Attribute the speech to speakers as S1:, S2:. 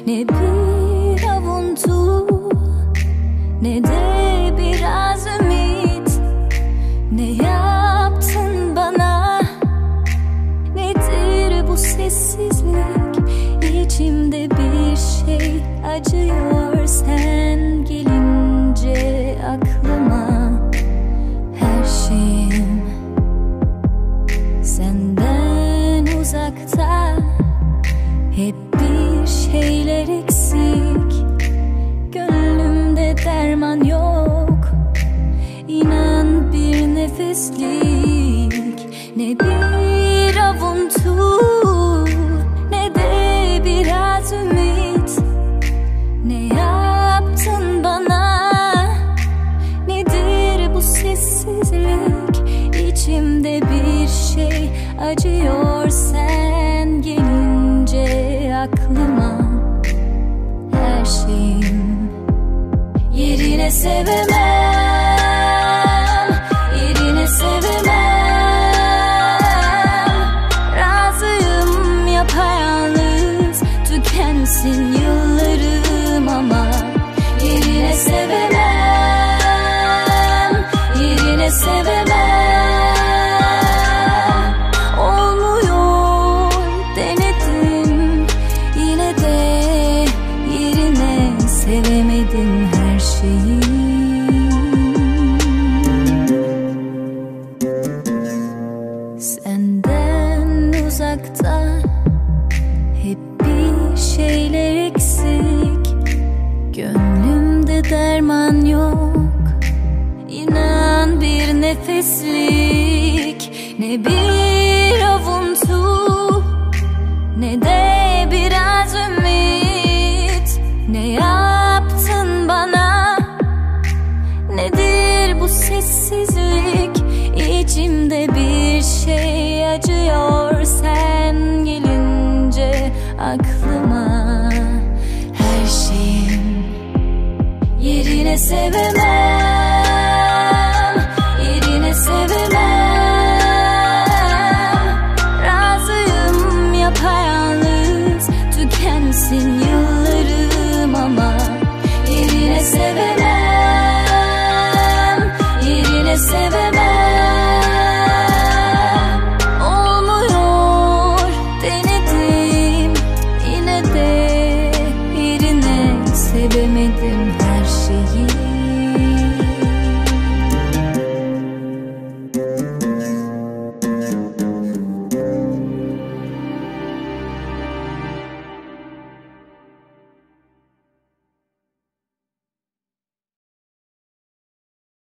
S1: Ne bir avuntu, ne de biraz ümit. Ne yaptın bana? Nedir bu sessizlik? İçimde bir şey acıyor sen gelince aklıma. Her şeyim senden uzakta, hep bir şeyler eksik. Gönlümde derman yok, İnan bir nefeslik. Ne bir avuntu, ne de biraz ümit. Ne yaptın bana? Nedir bu sessizlik? İçimde bir şey acıyor sen gelince aklıma. Her şeyim yerine sevemem, yerine sevemem. Razıyım yapayalnız tükensin yıllarım ama yerine sevemem, yerine sevemem. Olmuyor denedim, yine de yerine sevemedim her şeyi. Senden uzakta, hep bir şeyler eksik. Gönlümde derman yok, İnan bir nefeslik. Ne bir avuntu, ne de biraz ümit. Ne yaptın bana? Nedir bu sessizlik? İçimde bir şey acıyor sen gelince aklıma. Her şeyim yerine sevemem, yerine sevemem. Razıyım yapayalnız tükensin yıllarım ama yerine sevemem.